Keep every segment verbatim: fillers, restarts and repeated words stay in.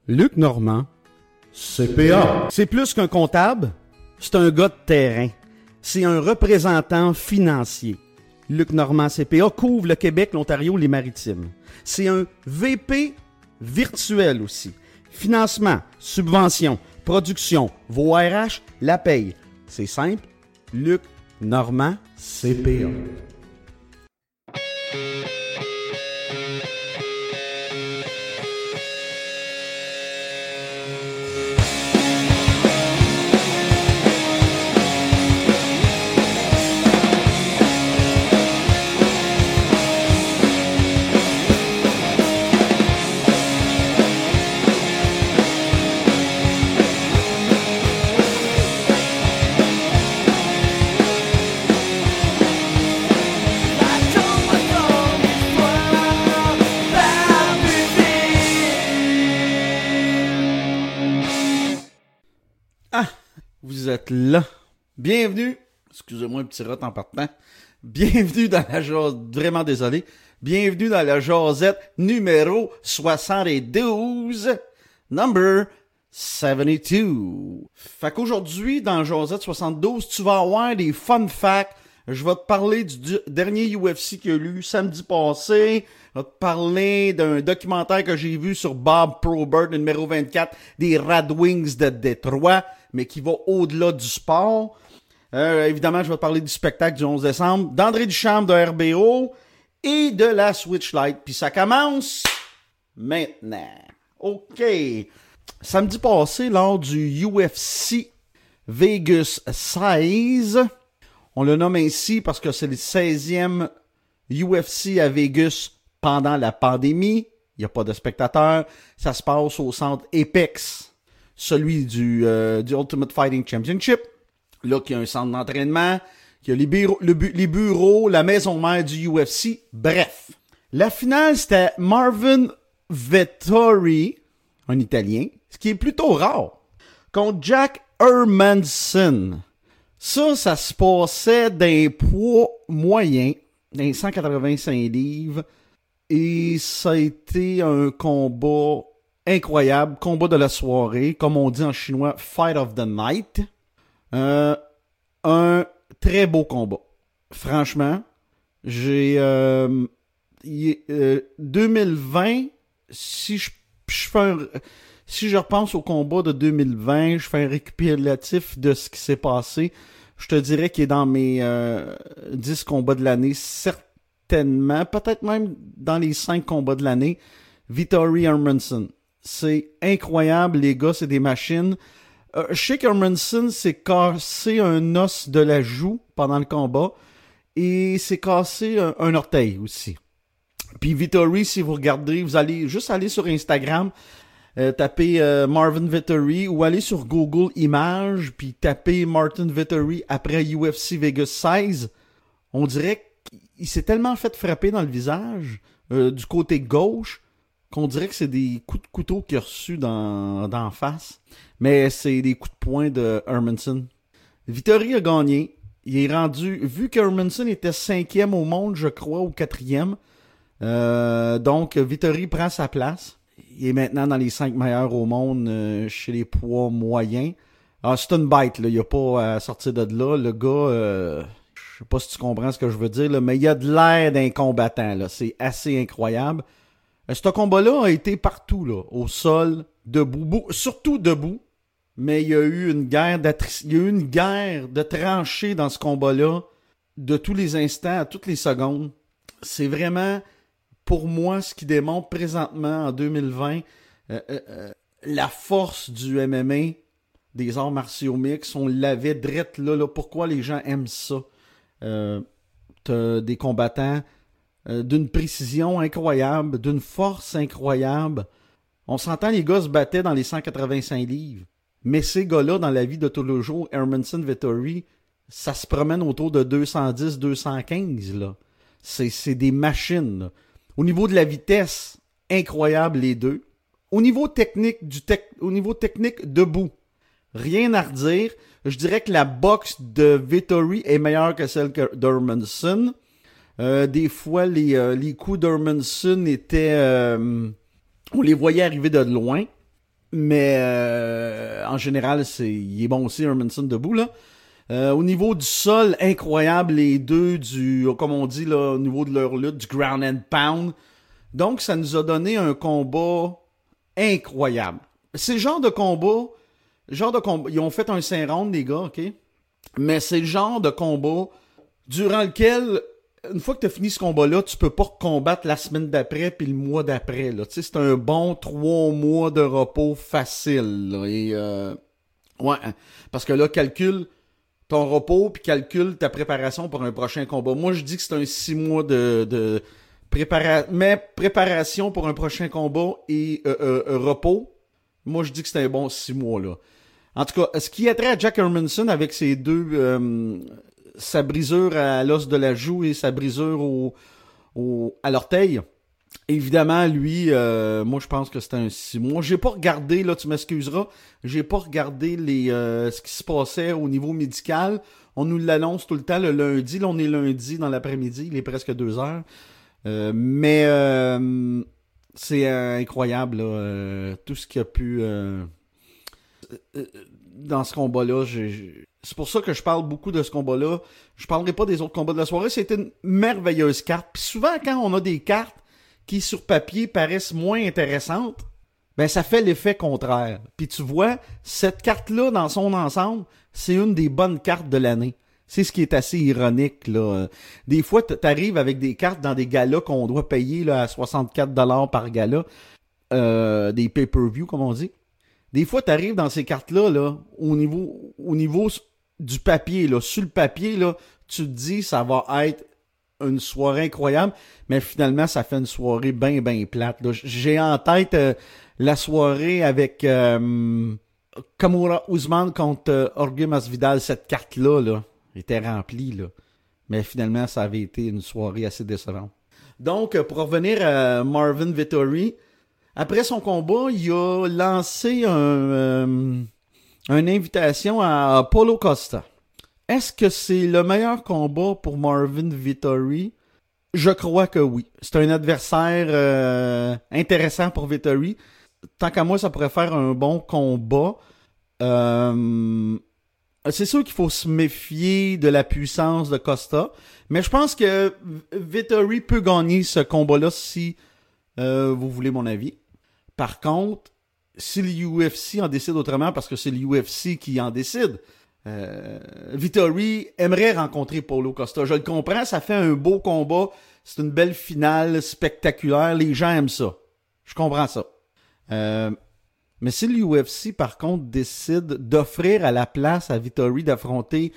Luc Normand, C P A. C'est plus qu'un comptable, c'est un gars de terrain. C'est un représentant financier. Luc Normand, C P A, couvre le Québec, l'Ontario, les Maritimes. C'est un V P virtuel aussi. Financement, subvention, production, vos R H, la paye. C'est simple, Luc Normand, C P A. Vous êtes là. Bienvenue. Excusez-moi un petit rot en partant. Bienvenue dans la jasette. Vraiment désolé. Bienvenue dans la jasette numéro soixante-douze. Number soixante-deux. Fait qu'aujourd'hui, dans jasette soixante-douze, tu vas avoir des fun facts. Je vais te parler du, du dernier U F C qu'il y a eu samedi passé. Je vais te parler d'un documentaire que j'ai vu sur Bob Probert, numéro vingt-quatre, des Red Wings de Détroit, mais qui va au-delà du sport. Euh, évidemment, je vais te parler du spectacle du onze décembre, d'André Duchamp de R B O et de la Switch Lite. Puis ça commence maintenant. OK. Samedi passé, lors du U F C Vegas seize, on le nomme ainsi parce que c'est le seizième U F C à Vegas pendant la pandémie. Il n'y a pas de spectateurs. Ça se passe au centre Apex, celui du, euh, du Ultimate Fighting Championship. Là, qui a un centre d'entraînement, qui a les bureaux, le bu- les bureaux, la maison mère du U F C. Bref. La finale, c'était Marvin Vettori, un Italien, ce qui est plutôt rare, contre Jack Hermansson. Ça, ça se passait d'un poids moyen, d'un cent quatre-vingt-cinq livres, et ça a été un combat incroyable, combat de la soirée, comme on dit en chinois, Fight of the Night. Euh, un très beau combat. Franchement, j'ai... Euh, y, euh, deux mille vingt, si je, je fais un... Si je repense au combat de deux mille vingt, je fais un récapitulatif de ce qui s'est passé. Je te dirais qu'il est dans mes euh, dix combats de l'année, certainement, peut-être même dans les cinq combats de l'année. Vettori Hermansson. C'est incroyable, les gars, c'est des machines. Euh, je sais qu'Hermansson s'est cassé un os de la joue pendant le combat et s'est cassé un, un orteil aussi. Puis Vettori, si vous regardez, vous allez juste aller sur Instagram, Euh, tapez euh, Marvin Vettori ou allez sur Google Images puis tapez Martin Vettori après U F C Vegas seize. On dirait qu'il s'est tellement fait frapper dans le visage euh, du côté gauche qu'on dirait que c'est des coups de couteau qu'il a reçus dans, dans face. Mais c'est des coups de poing de Hermansson. Vettori a gagné. Il est rendu... Vu qu'Hermansson était cinquième au monde, je crois, ou quatrième. Euh, donc, Vettori prend sa place. Il est maintenant dans les cinq meilleurs au monde euh, chez les poids moyens. Ah, c'est une bête, là. Il n'y a pas à sortir de là. Le gars, euh, je sais pas si tu comprends ce que je veux dire, là, mais il a de l'air d'un combattant, là. C'est assez incroyable. Euh, ce combat-là a été partout, là. Au sol, debout, beau, surtout debout. Mais il y a eu une guerre d'attri- il y a eu une guerre de tranchées dans ce combat-là, de tous les instants, à toutes les secondes. C'est vraiment... pour moi, ce qui démontre présentement, en deux mille vingt, euh, euh, la force du M M A, des arts martiaux mixtes, on l'avait drette là, là. Pourquoi les gens aiment ça? Euh, t'as des combattants euh, d'une précision incroyable, d'une force incroyable. On s'entend, les gars se battaient dans les cent quatre-vingt-cinq livres. Mais ces gars-là, dans la vie de tous les jours, Hermansson, Vettori, ça se promène autour de deux cent dix à deux cent quinze, là. C'est, c'est des machines, là. Au niveau de la vitesse, incroyable les deux. Au niveau technique, du tec- au niveau technique debout, rien à redire. Je dirais que la boxe de Vettori est meilleure que celle d'Hermansson. Euh, des fois, les, euh, les coups d'Hermansson étaient... Euh, on les voyait arriver de loin. Mais euh, en général, c'est, il est bon aussi, Hermanson debout, là. Euh, au niveau du sol, incroyable, les deux, du, comme on dit, là, au niveau de leur lutte, du ground and pound. Donc, ça nous a donné un combat incroyable. C'est le genre de combat, genre de combat, ils ont fait un cinq rounds, les gars, ok? Mais c'est le genre de combat durant lequel, une fois que tu as fini ce combat-là, tu peux pas combattre la semaine d'après puis le mois d'après, là. Tu sais, c'est un bon trois mois de repos facile, là. Et, euh, ouais, parce que là, calcule ton repos, puis calcule ta préparation pour un prochain combat. Moi, je dis que c'est un six mois de, de préparation, mais préparation pour un prochain combat et euh, euh, euh, repos, moi, je dis que c'est un bon six mois, là. En tout cas, ce qui a trait à Jack Hermanson avec ses deux, euh, sa brisure à l'os de la joue et sa brisure au, au, à l'orteil, évidemment, lui, euh, moi, je pense que c'était un six mois. J'ai pas regardé, là, tu m'excuseras, j'ai pas regardé les euh, ce qui se passait au niveau médical. On nous l'annonce tout le temps le lundi. Là, on est lundi dans l'après-midi. Il est presque deux heures. Euh, mais euh, c'est euh, incroyable, là, euh, tout ce qu'il y a pu... Euh, dans ce combat-là. J'ai, j'ai... C'est pour ça que je parle beaucoup de ce combat-là. Je parlerai pas des autres combats de la soirée. C'était une merveilleuse carte. Puis souvent, quand on a des cartes qui, sur papier, paraissent moins intéressantes, ben ça fait l'effet contraire. Puis tu vois, cette carte-là, dans son ensemble, c'est une des bonnes cartes de l'année. C'est ce qui est assez ironique, là. Des fois, t'arrives avec des cartes dans des galas qu'on doit payer là, à soixante-quatre dollars par gala, euh, des pay-per-view, comme on dit. Des fois, t'arrives dans ces cartes-là, là, au niveau, au niveau du papier, là, sur le papier, là, tu te dis ça va être une soirée incroyable, mais finalement, ça fait une soirée bien, bien plate, là. J'ai en tête euh, la soirée avec euh, Kamura Usman contre euh, Jorge Masvidal. Cette carte-là, là, était remplie, là. Mais finalement, ça avait été une soirée assez décevante. Donc, pour revenir à Marvin Vettori, après son combat, il a lancé un, euh, une invitation à Paulo Costa. Est-ce que c'est le meilleur combat pour Marvin Vettori? Je crois que oui. C'est un adversaire euh, intéressant pour Vettori. Tant qu'à moi, ça pourrait faire un bon combat. Euh, c'est sûr qu'il faut se méfier de la puissance de Costa, mais je pense que Vettori peut gagner ce combat-là si euh, vous voulez mon avis. Par contre, si le U F C en décide autrement, parce que c'est le U F C qui en décide, euh, Vettori aimerait rencontrer Paulo Costa. Je le comprends, ça fait un beau combat, c'est une belle finale spectaculaire, les gens aiment ça. Je comprends ça. Euh, mais si le U F C, par contre, décide d'offrir à la place à Vettori d'affronter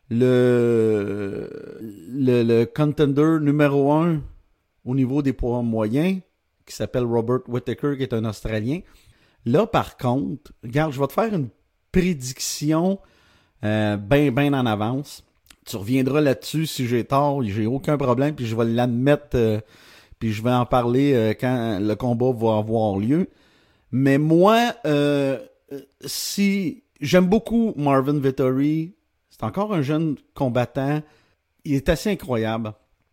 le, le, le contender numéro un au niveau des poids moyens, qui s'appelle Robert Whittaker, qui est un Australien. Là, par contre, regarde, je vais te faire une prédiction euh, bien, bien en avance. Tu reviendras là-dessus si j'ai tort, j'ai aucun problème, puis je vais l'admettre, euh, puis je vais en parler euh, quand le combat va avoir lieu. Mais moi, euh, si j'aime beaucoup Marvin Vettori, c'est encore un jeune combattant, il est assez incroyable.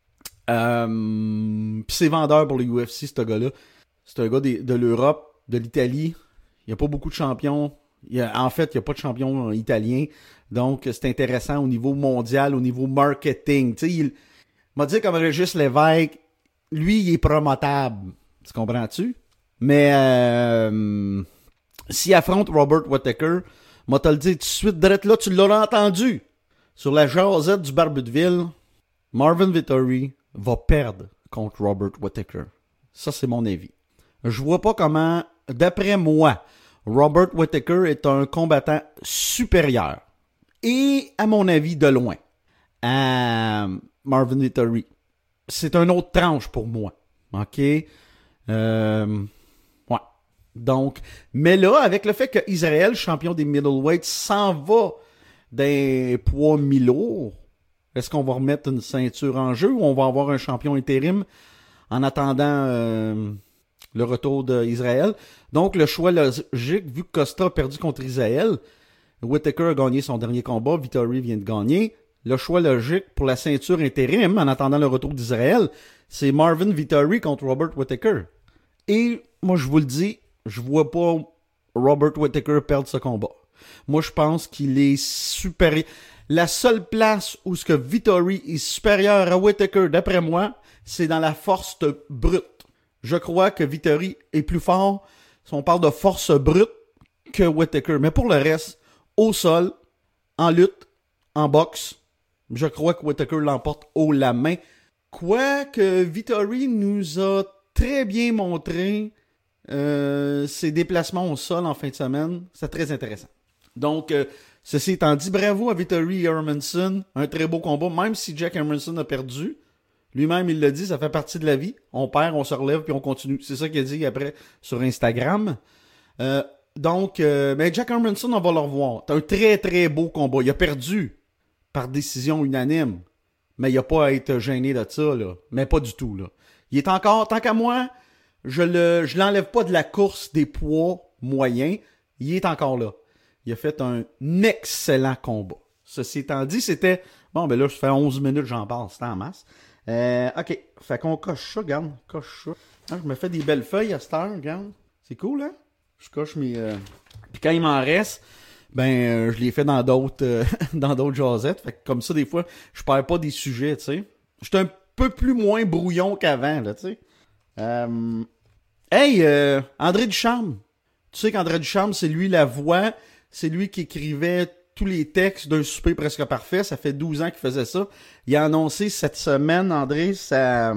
Euh, Puis c'est vendeur pour le U F C, ce gars-là. C'est un gars de, de l'Europe, de l'Italie. Il n'y a pas beaucoup de champions. Il y a, en fait, il n'y a pas de champions italiens. Donc, c'est intéressant au niveau mondial, au niveau marketing. Tu sais, il m'a dit comme Régis Lévesque, lui, il est promotable. Tu comprends-tu? Mais euh, s'il affronte Robert Whittaker, moi te le dis tout de suite, direct là, tu l'auras entendu. Sur la jasette du Barbu de Ville, Marvin Vettori va perdre contre Robert Whittaker. Ça, c'est mon avis. Je vois pas comment, d'après moi, Robert Whittaker est un combattant supérieur. Et, à mon avis, de loin, à Marvin Vettori. C'est une autre tranche pour moi. OK? Euh, ouais. Donc, mais là, avec le fait que Israël, champion des middleweights, s'en va des poids mi-lourds, est-ce qu'on va remettre une ceinture en jeu ou on va avoir un champion intérim en attendant euh, le retour d'Israël? Donc, le choix logique, vu que Costa a perdu contre Israël, Whittaker a gagné son dernier combat, Vettori vient de gagner. Le choix logique pour la ceinture intérim, en attendant le retour d'Israël, c'est Marvin Vettori contre Robert Whittaker. Et moi, je vous le dis, je vois pas Robert Whittaker perde ce combat. Moi, je pense qu'il est supérieur. La seule place où ce que Vettori est supérieur à Whittaker, d'après moi, c'est dans la force brute. Je crois que Vettori est plus fort si on parle de force brute que Whittaker. Mais pour le reste, au sol, en lutte, en boxe, je crois que Whittaker l'emporte haut la main. Quoique Vettori nous a très bien montré euh, ses déplacements au sol en fin de semaine. C'est très intéressant. Donc, euh, ceci étant dit, bravo à Vettori et Hermansson. Un très beau combat, même si Jack Hermansson a perdu. Lui-même, il l'a dit, ça fait partie de la vie. On perd, on se relève, puis on continue. C'est ça qu'il a dit après sur Instagram. Euh, donc, euh, ben Jack Hermansson, on va le revoir. C'est un très, très beau combat. Il a perdu par décision unanime. Mais il n'y a pas à être gêné de ça, là. Mais pas du tout, là. Il est encore, tant qu'à moi, je le, je l'enlève pas de la course des poids moyens. Il est encore là. Il a fait un excellent combat. Ceci étant dit, c'était... Bon, ben là, ça fait onze minutes que j'en parle. C'était en masse. Euh, OK. Fait qu'on coche ça, regarde. Coche ça. Ah, je me fais des belles feuilles à cette heure, regarde. C'est cool, hein? Je coche mes... Euh... Puis quand il m'en reste, ben, euh, je les fais dans d'autres euh, dans d'autres jasettes. Fait que comme ça, des fois, je perds pas des sujets, tu sais. Je suis un peu plus moins brouillon qu'avant, là, tu sais. Euh... Hey, euh, André Ducharme. Tu sais qu'André Ducharme, c'est lui la voix... C'est lui qui écrivait tous les textes d'un souper presque parfait. Ça fait douze ans qu'il faisait ça. Il a annoncé cette semaine, André, sa...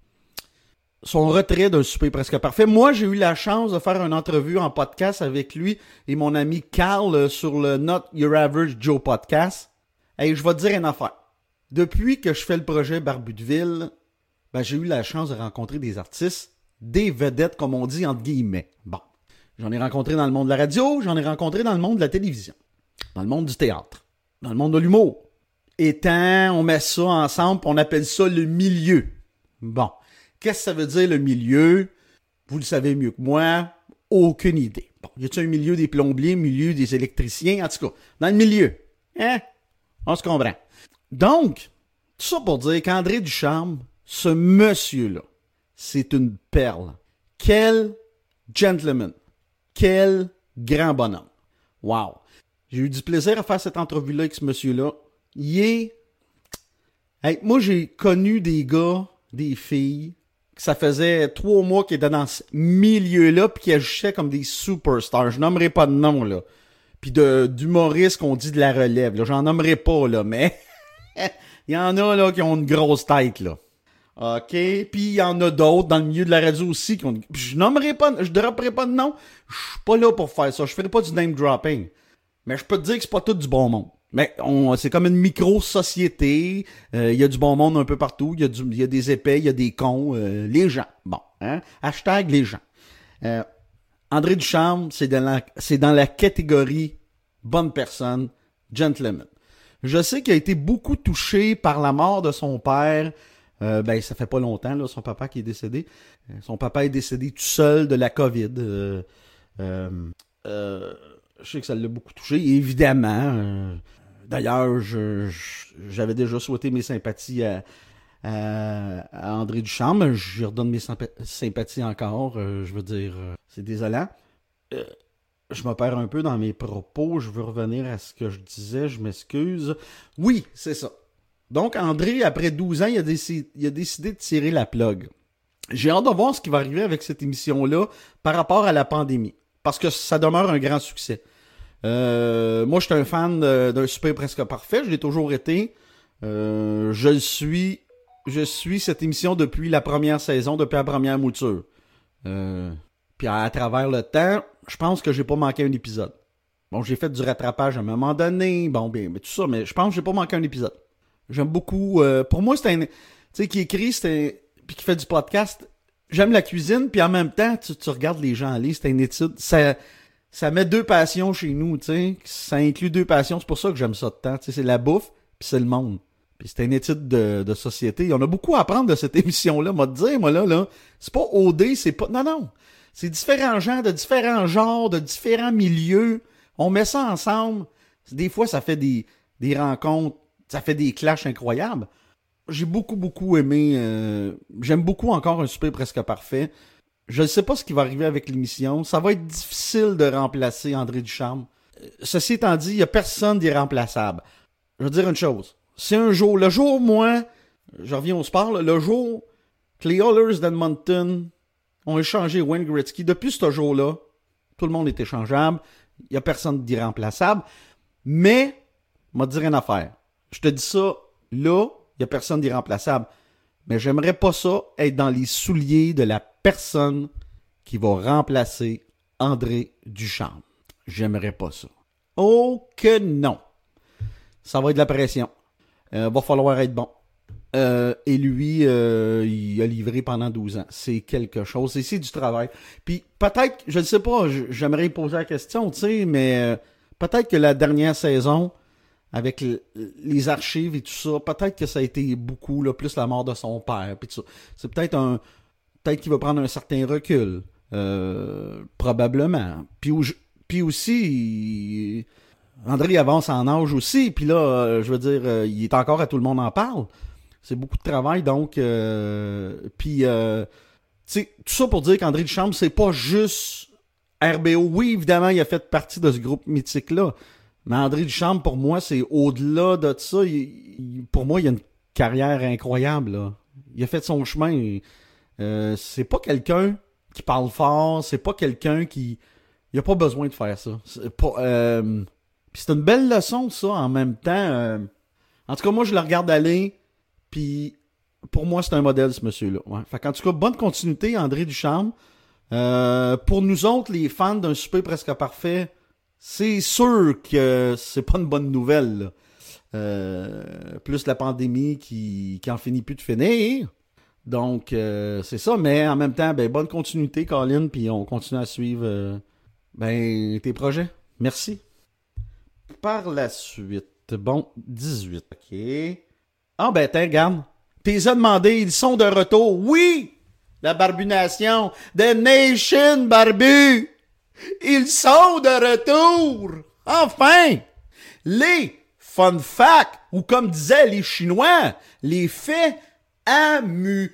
son retrait d'un souper presque parfait. Moi, j'ai eu la chance de faire une entrevue en podcast avec lui et mon ami Carl sur le Not Your Average Joe podcast. Et je vais te dire une affaire. Depuis que je fais le projet Barbu de Ville, ben, j'ai eu la chance de rencontrer des artistes, des vedettes, comme on dit, entre guillemets. Bon. J'en ai rencontré dans le monde de la radio, j'en ai rencontré dans le monde de la télévision, dans le monde du théâtre, dans le monde de l'humour. Étant, on met ça ensemble, on appelle ça le milieu. Bon, qu'est-ce que ça veut dire le milieu? Vous le savez mieux que moi, aucune idée. Bon, y a-t-il un milieu des plombiers, milieu des électriciens? En tout cas, dans le milieu. Hein? On se comprend. Donc, tout ça pour dire qu'André Ducharme, ce monsieur-là, c'est une perle. Quel gentleman. Quel grand bonhomme. Wow. J'ai eu du plaisir à faire cette entrevue-là avec ce monsieur-là. Il est... Hey, moi, j'ai connu des gars, des filles, que ça faisait trois mois qu'ils étaient dans ce milieu-là puis qui agissaient comme des superstars. Je nommerai pas de nom, là. Puis de, d'humoristes qu'on dit de la relève, là. J'en nommerai pas, là, mais... Il y en a, là, qui ont une grosse tête, là. OK, puis il y en a d'autres dans le milieu de la radio aussi qui ont... Je nommerai pas, je dropperai pas de nom. Je suis pas là pour faire ça. Je ferai pas du name dropping. Mais je peux te dire que c'est pas tout du bon monde. Mais on, c'est comme une micro-société. Il euh, y a du bon monde un peu partout. Il y a du, il y a des épais, il y a des cons. Euh, les gens. Bon, hein? Hashtag les gens. Euh, André Ducharme, c'est dans la, c'est dans la catégorie bonne personne, gentleman. Je sais qu'il a été beaucoup touché par la mort de son père. Euh, ben, ça fait pas longtemps, là, son papa qui est décédé. Euh, son papa est décédé tout seul de la COVID. Euh, euh, euh, je sais que ça l'a beaucoup touché, évidemment. Euh, d'ailleurs, je, je, j'avais déjà souhaité mes sympathies à, à, à André Ducharme. Je lui redonne mes sympa- sympathies encore. Euh, je veux dire, euh, c'est désolant. Euh, je me perds un peu dans mes propos. Je veux revenir à ce que je disais. Je m'excuse. Oui, c'est ça. Donc, André, après douze ans, il a, décidé, il a décidé de tirer la plug. J'ai hâte de voir ce qui va arriver avec cette émission-là par rapport à la pandémie. Parce que ça demeure un grand succès. Euh, moi, je suis un fan de, d'un super presque parfait. Je l'ai toujours été. Euh, je le suis. Je suis cette émission depuis la première saison, depuis la première mouture. Euh, puis à, à travers le temps, je pense que j'ai pas manqué un épisode. Bon, j'ai fait du rattrapage à un moment donné. Bon, bien, mais tout ça, mais je pense que j'ai pas manqué un épisode. J'aime beaucoup... Euh, pour moi, c'est un... Tu sais, qui écrit, c'est un, puis qui fait du podcast. J'aime la cuisine, puis en même temps, tu, tu regardes les gens aller. C'est une étude. Ça, ça met deux passions chez nous, tu sais. Ça inclut deux passions. C'est pour ça que j'aime ça de temps. Tu sais, c'est la bouffe, puis c'est le monde. Puis c'est une étude de, de société. On a beaucoup à apprendre de cette émission-là. Moi, te dire, moi, là, là, c'est pas O D, c'est pas... Non, non. C'est différents gens, de différents genres, de différents milieux. On met ça ensemble. Des fois, ça fait des, des rencontres. Ça fait des clashs incroyables. J'ai beaucoup, beaucoup aimé... Euh, j'aime beaucoup encore un souper presque parfait. je ne sais pas ce qui va arriver avec l'émission. Ça va être difficile de remplacer André Ducharme. Ceci étant dit, il n'y a personne d'irremplaçable. Je veux dire une chose. C'est un jour, le jour, moi, je reviens au sport, là, le jour que les Oilers d'Edmonton ont échangé Wayne Gretzky, depuis ce jour-là, tout le monde est échangeable. Il n'y a personne d'irremplaçable. Mais, je vais te dire une affaire. Je te dis ça, là, il n'y a personne d'irremplaçable. Mais j'aimerais pas ça être dans les souliers de la personne qui va remplacer André Ducharme. J'aimerais pas ça. Oh que non. Ça va être de la pression. Euh, va falloir être bon. Euh, et lui, euh, il a livré pendant douze ans. C'est quelque chose. Et c'est du travail. Puis peut-être, je ne sais pas, j'aimerais poser la question, tu sais, mais euh, peut-être que la dernière saison, avec le, les archives et tout ça, peut-être que ça a été beaucoup, là, plus la mort de son père. Puis tout ça. C'est peut-être un... Peut-être qu'il va prendre un certain recul. Euh, probablement. Puis, puis aussi... Il, André avance en âge aussi, puis là, euh, je veux dire, euh, il est encore à tout le monde en parle. C'est beaucoup de travail, donc... Euh, puis, euh, tu sais, tout ça pour dire qu'André Ducharme, c'est pas juste R B O. Oui, évidemment, il a fait partie de ce groupe mythique-là, mais André Ducharme, pour moi, c'est au-delà de ça. Il, il, pour moi, il a une carrière incroyable, là. Il a fait son chemin. Euh, c'est pas quelqu'un qui parle fort, c'est pas quelqu'un qui... Il a pas besoin de faire ça. C'est pas... Euh, Puis c'est une belle leçon, ça, en même temps. Euh... En tout cas, moi, je le regarde aller, puis pour moi, c'est un modèle, ce monsieur-là. Ouais. Fait qu'en tout cas, bonne continuité, André Ducharme. Euh, pour nous autres, les fans d'un souper presque parfait, c'est sûr que c'est pas une bonne nouvelle, là. Euh, plus la pandémie qui, qui en finit plus de finir. Donc, euh, c'est ça. Mais en même temps, ben bonne continuité, Colin, puis on continue à suivre euh, ben tes projets. Merci. Par la suite, bon, dix-huit, ok. Ah ben, tiens, regarde. T'es a demandé, ils sont de retour. Oui! La Barbunation. The Nation Barbu! Ils sont de retour! Enfin! Les fun facts, ou comme disaient les Chinois, les faits amusants!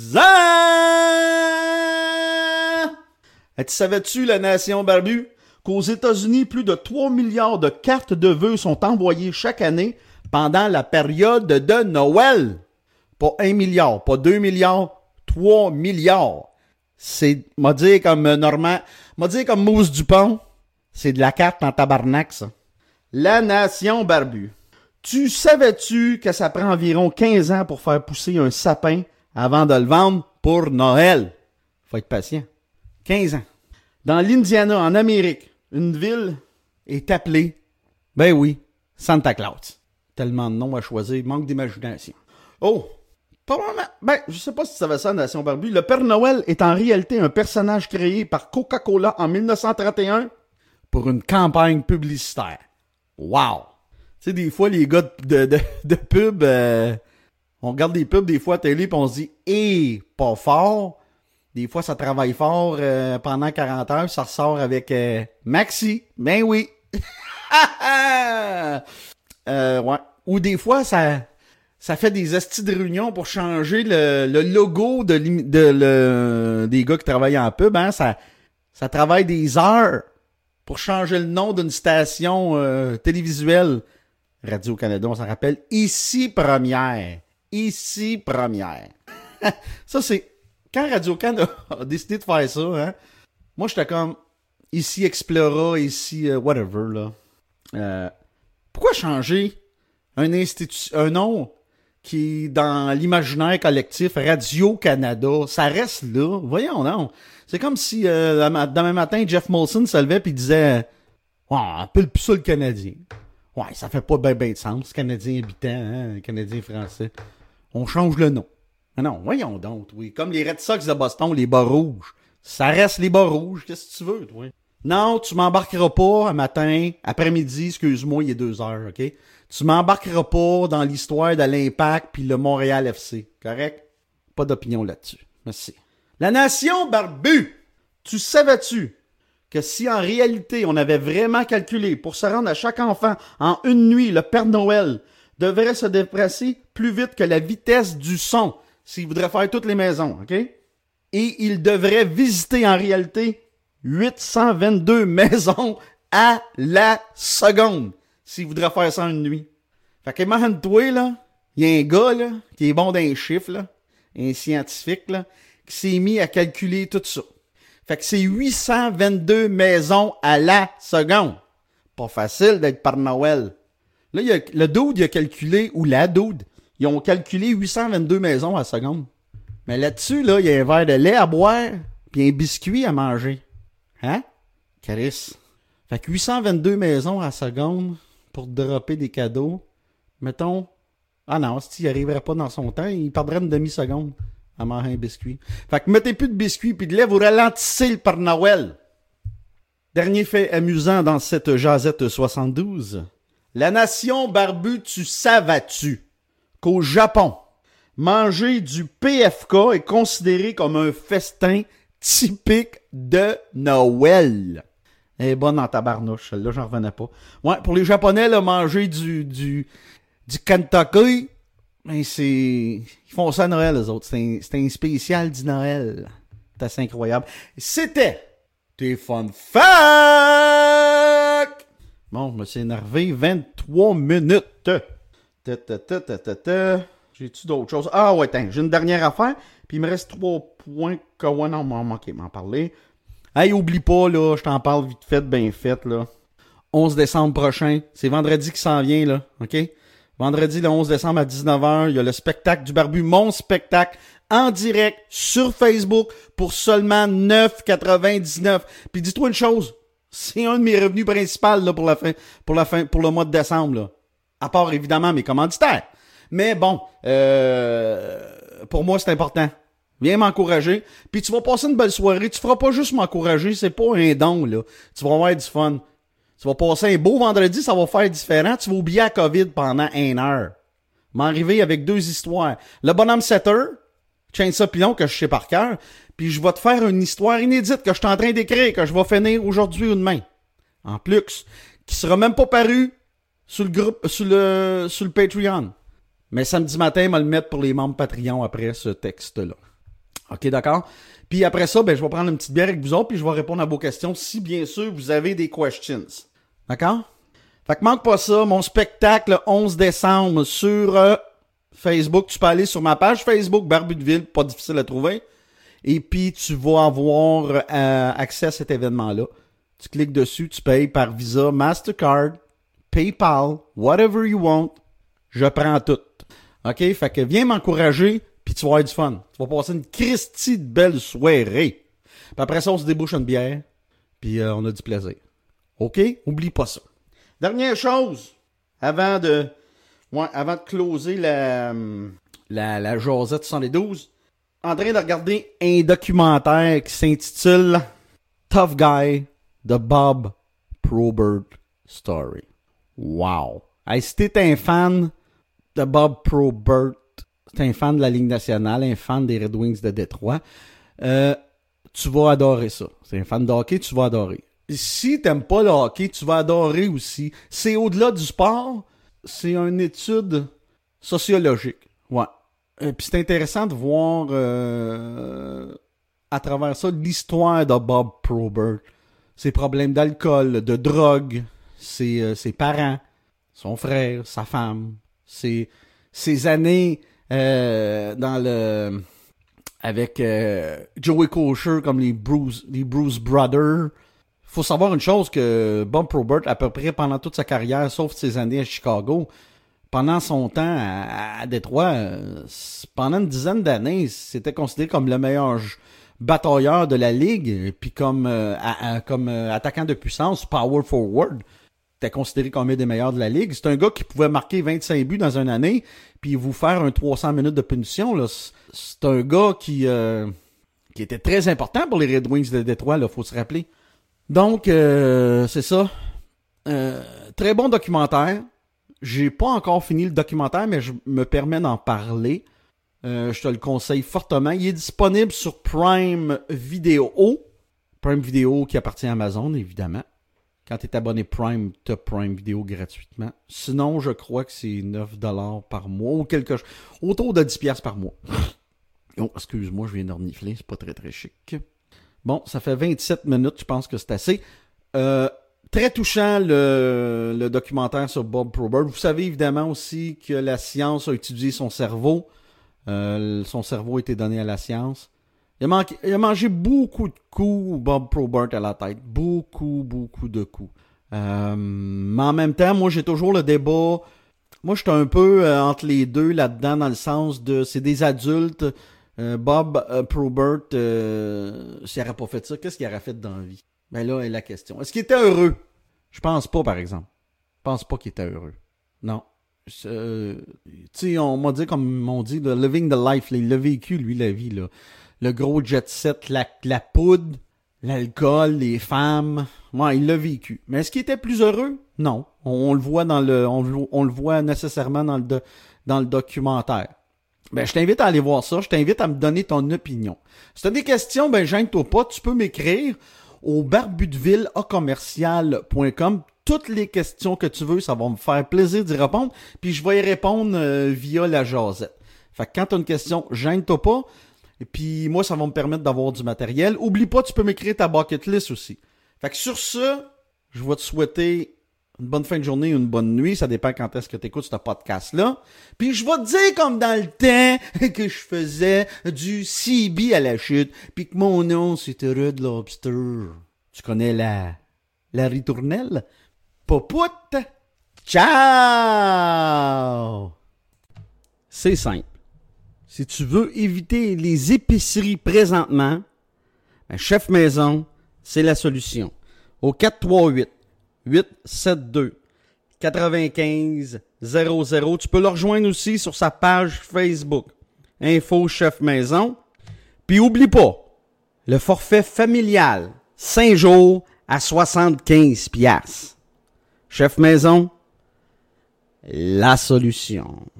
Et tu savais-tu, la Nation Barbu? Qu'aux États-Unis, plus de trois milliards de cartes de vœux sont envoyées chaque année pendant la période de Noël. Pas un milliard, pas deux milliards, trois milliards. C'est, m'a dit comme Normand, m'a dit comme Mousse Dupont, c'est de la carte en tabarnak, ça. La Nation Barbue. Tu savais-tu que ça prend environ quinze ans pour faire pousser un sapin avant de le vendre pour Noël? Faut être patient. quinze ans. Dans l'Indiana, en Amérique, une ville est appelée, ben oui, Santa Claus. Tellement de noms à choisir, manque d'imagination. Oh, probablement, ben, je sais pas si tu savais ça, Nation Barbue. Le Père Noël est en réalité un personnage créé par Coca-Cola en dix-neuf cent trente et un pour une campagne publicitaire. Wow! Tu sais, des fois, les gars de, de, de pub, euh, on regarde des pubs des fois à télé pis on se dit, hé, pas fort. Des fois, ça travaille fort euh, pendant quarante heures, ça ressort avec euh, Maxi. Ben oui. euh, ouais. Ou des fois, ça ça fait des estis de réunion pour changer le, le logo de, de le, des gars qui travaillent en pub. Hein. Ça, ça travaille des heures pour changer le nom d'une station euh, télévisuelle. Radio-Canada, on s'en rappelle. Ici Première. Ici Première. Ça, c'est... Quand Radio-Can a décidé de faire ça, hein, moi, j'étais comme, ici Explora, ici uh, whatever, là. Euh, pourquoi changer un institut, un nom qui est dans l'imaginaire collectif, Radio-Canada, ça reste là. Voyons, non. C'est comme si, euh, demain matin, Jeff Molson se levait et disait, ouais, on appelle plus ça le Canadien. Ouais, ça fait pas ben ben de sens, Canadien habitant, hein, Canadien français. On change le nom. Non, voyons donc, oui. Comme les Red Sox de Boston, les bas rouges. Ça reste les bas rouges. Qu'est-ce que tu veux, toi? Non, tu m'embarqueras pas un matin, après-midi, excuse-moi, il est deux heures, OK? Tu m'embarqueras pas dans l'histoire de l'Impact puis le Montréal F C. Correct? Pas d'opinion là-dessus. Merci. La Nation Barbue! Tu savais-tu que si en réalité on avait vraiment calculé pour se rendre à chaque enfant en une nuit, le Père Noël devrait se déplacer plus vite que la vitesse du son s'il voudrait faire toutes les maisons, OK? Et il devrait visiter en réalité huit cent vingt-deux maisons à la seconde s'il voudrait faire ça en une nuit. Fait que imagine-toi, là, il y a un gars là, qui est bon dans les chiffres, là, un scientifique, là, qui s'est mis à calculer tout ça. Fait que c'est huit cent vingt-deux maisons à la seconde. Pas facile d'être Père Noël. Là, il y a, le dude, il a calculé, ou la dude, ils ont calculé huit cent vingt-deux maisons à la seconde. Mais là-dessus, là, il y a un verre de lait à boire, puis un biscuit à manger. Hein? Chris. Fait que huit cent vingt-deux maisons à la seconde pour dropper des cadeaux. Mettons, ah non, s'il n'y arriverait pas dans son temps, il perdrait une demi-seconde à manger un biscuit. Fait que mettez plus de biscuits puis de lait, vous ralentissez le Père Noël. Dernier fait amusant dans cette jasette soixante-douze. La nation barbue, tu savais-tu qu'au Japon, manger du P F K est considéré comme un festin typique de Noël? Elle est bonne dans ta barnouche, celle-là, j'en revenais pas. Ouais, pour les Japonais, là, manger du, du, du Kentucky, ben c'est... Ils font ça à Noël, les autres. C'est un, c'est un spécial du Noël. C'est assez incroyable. C'était tes fun facts! Bon, je me suis énervé. vingt-trois minutes. Ta, ta, ta, ta, ta, ta. J'ai-tu d'autres choses? Ah ouais, attends, j'ai une dernière affaire. Puis il me reste trois points que... Ouais, non, m'en manquer, m'en parler. Hey, oublie pas, là, je t'en parle vite fait, bien fait, là. onze décembre prochain, c'est vendredi qui s'en vient, là, OK? Vendredi, le onze décembre à dix-neuf heures, il y a le spectacle du Barbu, mon spectacle, en direct, sur Facebook, pour seulement neuf quatre-vingt-dix-neuf. Puis dis-toi une chose, c'est un de mes revenus principaux, là, pour la fin, pour la fin, pour le mois de décembre, là. À part, évidemment, mes commanditaires. Mais bon, euh, pour moi, c'est important. Viens m'encourager. Puis tu vas passer une belle soirée. Tu feras pas juste m'encourager. C'est pas un don, là. Tu vas avoir du fun. Tu vas passer un beau vendredi. Ça va faire différent. Tu vas oublier la COVID pendant une heure. M'arriver avec deux histoires. Le bonhomme setter, Chainsaw Pilon, que je sais par cœur. Puis je vais te faire une histoire inédite que je suis en train d'écrire, que je vais finir aujourd'hui ou demain. En plus. Qui sera même pas paru sur le groupe, sur le, sur le Patreon. Mais samedi matin, je vais le mettre pour les membres Patreon après ce texte-là. OK, d'accord? Puis après ça, ben, je vais prendre une petite bière avec vous autres, puis je vais répondre à vos questions si, bien sûr, vous avez des questions. D'accord? Fait que manque pas ça, mon spectacle le onze décembre sur euh, Facebook. Tu peux aller sur ma page Facebook, Barbu de Ville, pas difficile à trouver. Et puis, tu vas avoir euh, accès à cet événement-là. Tu cliques dessus, tu payes par Visa, Mastercard, PayPal, whatever you want. Je prends tout. OK? Fait que viens m'encourager. Puis tu vas avoir du fun. Tu vas passer une Christie de belle soirée. Puis après ça, on se débouche une bière. Puis euh, on a du plaisir. OK? Oublie pas ça. Dernière chose, avant de ouais, avant de closer la, la, la jasette soixante-douze, en train de regarder un documentaire qui s'intitule Tough Guy, The Bob Probert Story. Wow! Hey, si t'es un fan de Bob Probert, t'es un fan de la Ligue nationale, un fan des Red Wings de Détroit, euh, tu vas adorer ça. Si t'es un fan de hockey, tu vas adorer. Si t'aimes pas le hockey, tu vas adorer aussi. C'est au-delà du sport, c'est une étude sociologique. Ouais. Et puis c'est intéressant de voir euh, à travers ça l'histoire de Bob Probert. Ses problèmes d'alcool, de drogue, ses, euh, ses parents, son frère, sa femme, ses, ses années... Euh, dans le avec euh, Joey Kosher comme les Bruce les Bruce Brothers. Faut savoir une chose que Bob Probert, à peu près pendant toute sa carrière, sauf ses années à Chicago, pendant son temps à, à Détroit, euh, pendant une dizaine d'années, c'était considéré comme le meilleur batailleur de la ligue, puis comme euh, à, à, comme euh, attaquant de puissance, power forward. Était considéré comme un des meilleurs de la ligue. C'est un gars qui pouvait marquer vingt-cinq buts dans une année puis vous faire un trois cents minutes de punition. Là. C'est un gars qui, euh, qui était très important pour les Red Wings de Détroit, il faut se rappeler. Donc, euh, c'est ça. Euh, très bon documentaire. J'ai pas encore fini le documentaire, mais je me permets d'en parler. Euh, je te le conseille fortement. Il est disponible sur Prime Video. Prime Video qui appartient à Amazon, évidemment. Quand tu es abonné Prime, tu as Prime Video gratuitement. Sinon, je crois que c'est neuf dollars par mois ou quelque chose. Autour de dix dollars par mois. Oh, excuse-moi, je viens de renifler, c'est pas très très chic. Bon, ça fait vingt-sept minutes, je pense que c'est assez. Euh, très touchant le, le documentaire sur Bob Probert. Vous savez évidemment aussi que la science a étudié son cerveau. Euh, son cerveau a été donné à la science. Il a, manqué, il a mangé beaucoup de coups, Bob Probert, à la tête. Beaucoup, beaucoup de coups. Euh, mais en même temps, moi, j'ai toujours le débat. Moi, je suis un peu euh, entre les deux là-dedans, dans le sens de... C'est des adultes. Euh, Bob euh, Probert, euh, s'il n'aurait pas fait ça, qu'est-ce qu'il aurait fait dans la vie? Ben là est la question. Est-ce qu'il était heureux? Je pense pas, par exemple. Je pense pas qu'il était heureux. Non. Euh, tu sais, on m'a dit, comme on dit, le living the life. Là, il l'a vécu, lui, la vie. Là. Le gros jet set, la, la poudre, l'alcool, les femmes. Ouais, il l'a vécu. Mais est-ce qu'il était plus heureux? Non. On, on le voit dans le, on, on le voit nécessairement dans le, do, dans le documentaire. Ben, je t'invite à aller voir ça. Je t'invite à me donner ton opinion. Si t'as des questions, ben, gêne-toi pas. Tu peux m'écrire au barbudeville a commercial point com. Toutes les questions que tu veux, ça va me faire plaisir d'y répondre. Puis je vais y répondre euh, via la jasette. Fait que quand t'as une question, gêne-toi pas. Et puis moi, ça va me permettre d'avoir du matériel. Oublie pas, tu peux m'écrire ta bucket list aussi. Fait que sur ce, je vais te souhaiter une bonne fin de journée ou une bonne nuit. Ça dépend quand est-ce que tu écoutes ce podcast-là. Puis je vais te dire comme dans le temps que je faisais du C B à la chute. Puis que mon nom, c'était Red Lobster. Tu connais la, la ritournelle? Popoute! Ciao! C'est simple. Si tu veux éviter les épiceries présentement, ben Chef Maison, c'est la solution. Au quatre trois huit, huit sept deux, neuf cinq zéro zéro. Tu peux le rejoindre aussi sur sa page Facebook. Info Chef Maison. Puis oublie pas, le forfait familial, cinq jours à soixante-quinze piastres. Chef Maison, la solution.